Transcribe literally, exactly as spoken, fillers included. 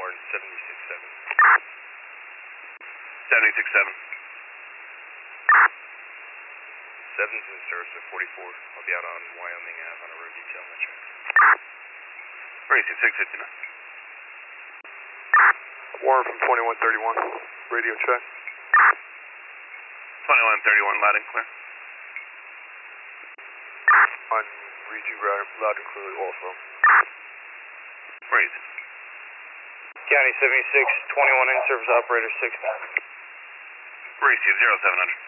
Warren, seventy-six seven. seventy-six seven. seven's in service at forty-four. I'll be out on Wyoming Ave on a road detail on my tracks. Racing six fifty-nine. Warren from twenty-one thirty-one. Radio check. twenty-one thirty-one, loud and clear. On read you loud and clearly also. Racing. County seventy-six, twenty-one in service operator sixty. Racing zero seven hundred.